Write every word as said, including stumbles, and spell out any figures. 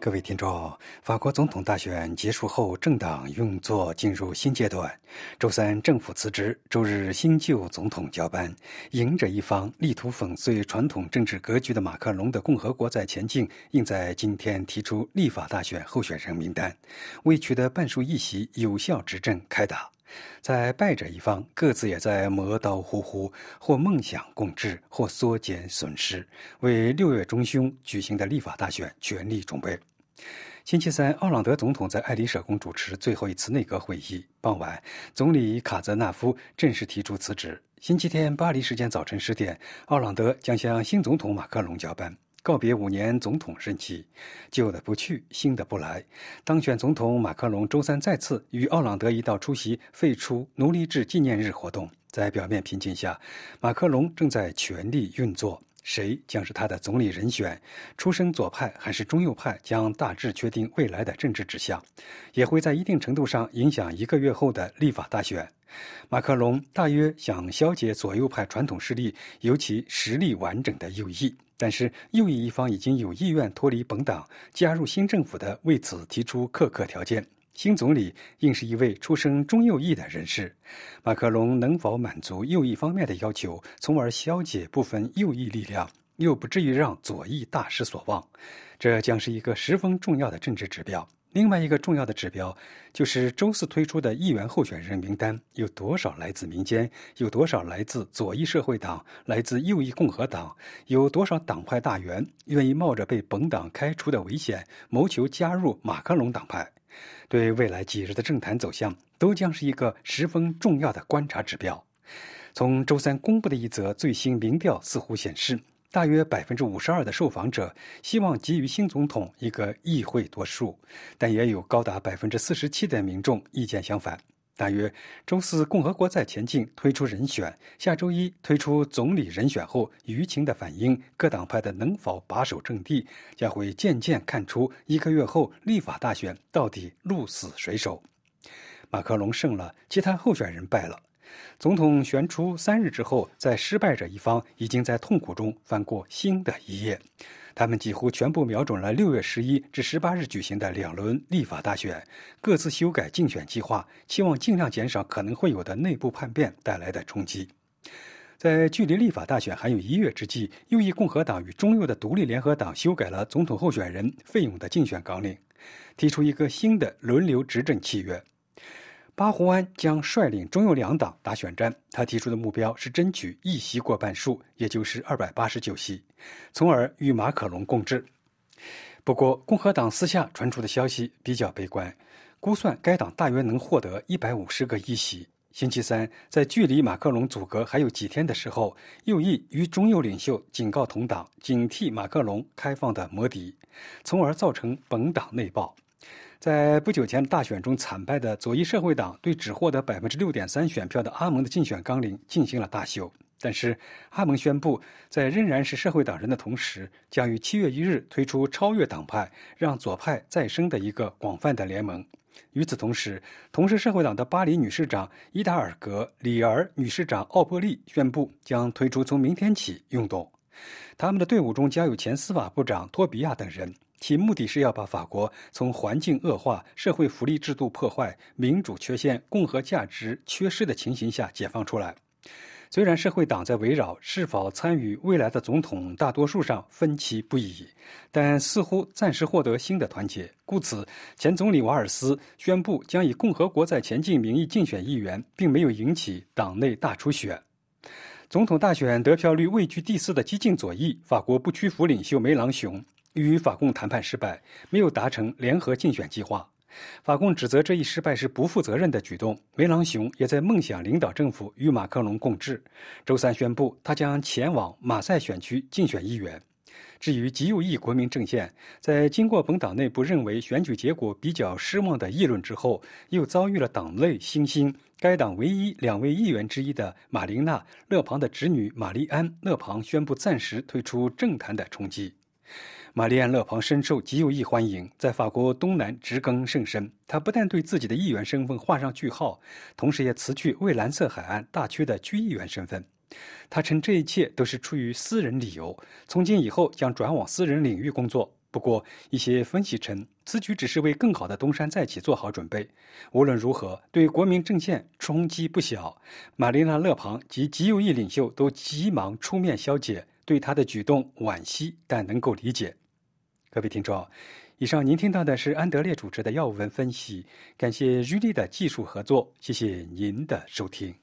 各位听众，法国总统大选结束后，政党运作进入新阶段。周三，政府辞职，周日新旧总统交班。赢者一方力图粉碎传统政治格局的马克龙的共和国在前进，应在今天提出立法大选候选人名单，为取得半数议席有效执政开打。在败者一方，各自也在磨刀霍霍，或梦想共治，或缩减损失，为六月中旬举行的立法大选全力准备。星期三，奥朗德总统在爱丽舍宫主持最后一次内阁会议。傍晚，总理卡泽纳夫正式提出辞职。星期天巴黎时间早晨十点，奥朗德将向新总统马克龙交班，告别五年总统任期。旧的不去，新的不来。当选总统马克龙周三再次与奥朗德一道出席废除奴隶制纪念日活动。在表面平静下，马克龙正在全力运作。谁将是他的总理人选？出身左派还是中右派，将大致确定未来的政治指向，也会在一定程度上影响一个月后的立法大选。马克龙大约想消解左右派传统势力，尤其实力完整的右翼，但是右翼一方已经有意愿脱离本党，加入新政府的，为此提出苛刻条件。新总理应是一位出身中右翼的人士，马克龙能否满足右翼方面的要求，从而消解部分右翼力量，又不至于让左翼大失所望，这将是一个十分重要的政治指标。另外一个重要的指标就是周四推出的议员候选人名单有多少来自民间，有多少来自左翼社会党，来自右翼共和党，有多少党派大员愿意冒着被本党开除的危险，谋求加入马克龙党派。对未来几日的政坛走向都将是一个十分重要的观察指标。从周三公布的一则最新民调似乎显示，大约百分之五十二的受访者希望给予新总统一个议会多数，但也有高达百分之四十七的民众意见相反。大约周四共和国在前进推出人选，下周一推出总理人选后，舆情的反应，各党派的能否把守阵地，将会渐渐看出一个月后立法大选到底鹿死谁手。马克龙胜了，其他候选人败了。总统选出三日之后，在失败者一方已经在痛苦中翻过新的一页。他们几乎全部瞄准了六月十一至十八日举行的两轮立法大选，各自修改竞选计划，期望尽量减少可能会有的内部叛变带来的冲击。在距离立法大选还有一月之际，右翼共和党与中右的独立联合党修改了总统候选人费勇的竞选纲领，提出一个新的轮流执政契约。巴胡安将率领中右两党打选战，他提出的目标是争取一席过半数，也就是二百八十九席，从而与马可龙共治。不过，共和党私下传出的消息比较悲观，估算该党大约能获得一百五十个议席。星期三，在距离马克龙阻隔还有几天的时候，右翼与中右领袖警告同党，警惕马克龙开放的魔笛，从而造成本党内爆。在不久前大选中惨败的左翼社会党对只获得 百分之六点三 选票的阿蒙的竞选纲领进行了大修，但是阿蒙宣布在仍然是社会党人的同时，将于七月一日推出超越党派，让左派再生的一个广泛的联盟。与此同时，同是社会党的巴黎女市长伊达尔格、里尔女市长奥波利宣布将推出从明天起运动，他们的队伍中将有前司法部长托比亚等人，其目的是要把法国从环境恶化、社会福利制度破坏、民主缺陷、共和价值缺失的情形下解放出来。虽然社会党在围绕是否参与未来的总统大多数上分歧不已，但似乎暂时获得新的团结，故此前总理瓦尔斯宣布将以共和国在前进名义竞选议员，并没有引起党内大出血。总统大选得票率位居第四的激进左翼法国不屈服领袖梅朗雄与法共谈判失败，没有达成联合竞选计划。法共指责这一失败是不负责任的举动，梅朗雄也在梦想领导政府与马克龙共治。周三宣布，他将前往马赛选区竞选议员。至于极右翼国民阵线，在经过本党内部认为选举结果比较失望的议论之后，又遭遇了党内新兴该党唯一两位议员之一的马琳娜·勒庞的侄女玛丽安·勒庞宣布暂时退出政坛的冲击。玛丽安·勒庞深受极右翼欢迎，在法国东南植根甚深。他不但对自己的议员身份画上句号，同时也辞去为蓝色海岸大区的区议员身份。他称这一切都是出于私人理由，从今以后将转往私人领域工作。 不过，一些分析称，此举只是为更好的东山再起做好准备。无论如何，对国民阵线冲击不小。玛丽娜·勒庞及极右翼领袖都急忙出面消解，对他的举动惋惜，但能够理解。各位听众，以上您听到的是安德烈主持的要闻分析，感谢日历的技术合作，谢谢您的收听。